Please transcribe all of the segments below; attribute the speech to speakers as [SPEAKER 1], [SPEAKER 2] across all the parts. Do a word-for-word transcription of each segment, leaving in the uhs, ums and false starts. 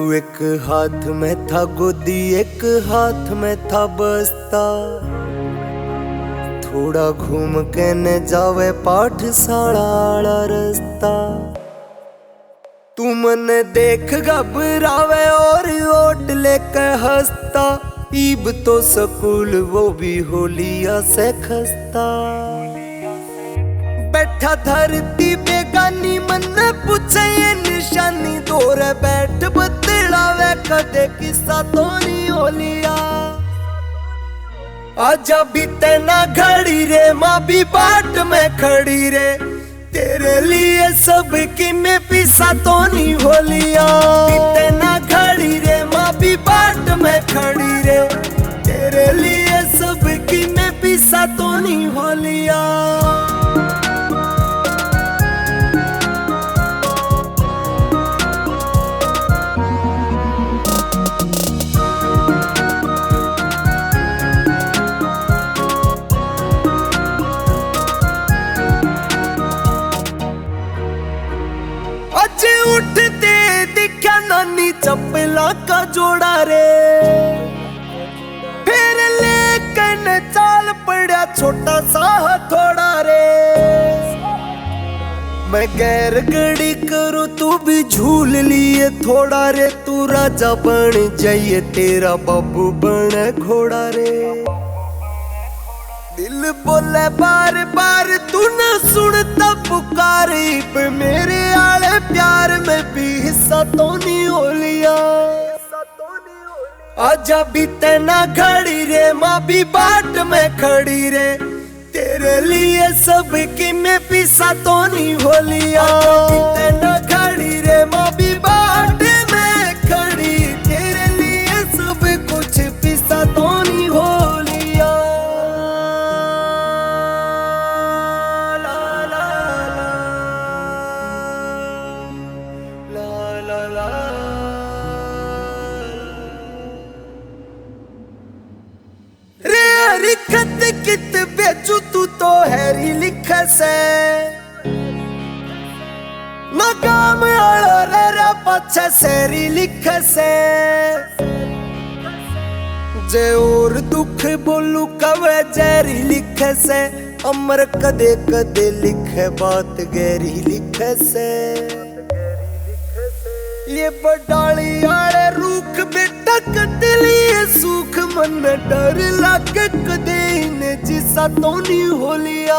[SPEAKER 1] एक हाथ में था गोदी एक हाथ में था बस्ता, थोड़ा घूम के न जावे पाठशाला वाला रास्ता। तू मन देख घबरावे और ओट लेके हंसता, ईब तो स्कूल वो भी होलिया से खस्ता। बैठा धरती बेगानी मन पूछे ये निशानी, दूर बैठ बतलावे कदे किस्सा तो नहीं होलिया। आजा बीते ना घड़ी रे माँ भी बाट में खड़ी रे, तेरे लिए सब की मैं पिसा तो नहीं होलिया। बीते ना घड़ी रे माँ भी बाट में खड़ी रे, तेरे लिए सब की मैं पिसा तो नहीं होलिया। आज उठते दिखा नानी चप्पला का जोड़ा रे, फिर लेकिन चाल पड़ा छोटा सा हथौड़ा रे। मैं गैर गड़ी करूँ तू भी झूल लिए थोड़ा रे, तू राजा बन जाइए तेरा बाबू बने घोड़ा रे। दिल बोले बार बार तू न सुनता पुकार, मेरे आले प्यार में भी हिस्सा तो नहीं हो लिया। आजा बीते ना घड़ी रे माँ भी बाट में खड़ी रे, तेरे लिए सब की मैं पिसा तो नहीं हो लिया। बीते ना घड़ी रे माँ भी बाट में खड़ी, तेरे लिए सब कुछ पिसा तो नहीं हो लिया। खत कित बेचू तू तो हैरी लिख से, मकाम आड़ा पछे सेरी लिख से। जे और दुख बोलू कवे जैरी लिख से, अमर कदे कदे लिखे बात गहरी लिख से। ये बडाली आड़े रूख बेटा कद लिए सूख, मन डर लागे कदे ने जिसा तो नहीं हो लिया।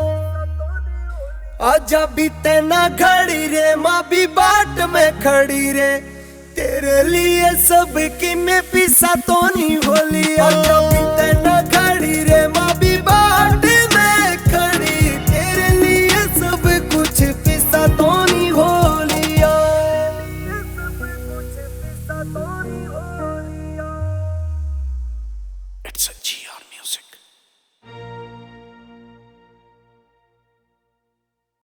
[SPEAKER 1] आजा बीते ना घड़ी रे माँ भी बाट में खड़ी रे, तेरे लिए सब की मैं पिसा तो नहीं हो लिया। आजा बीते ना घड़ी रे माँ भी बाट में खड़ी, तेरे लिए सब कुछ पिसा तो नहीं हो लिया।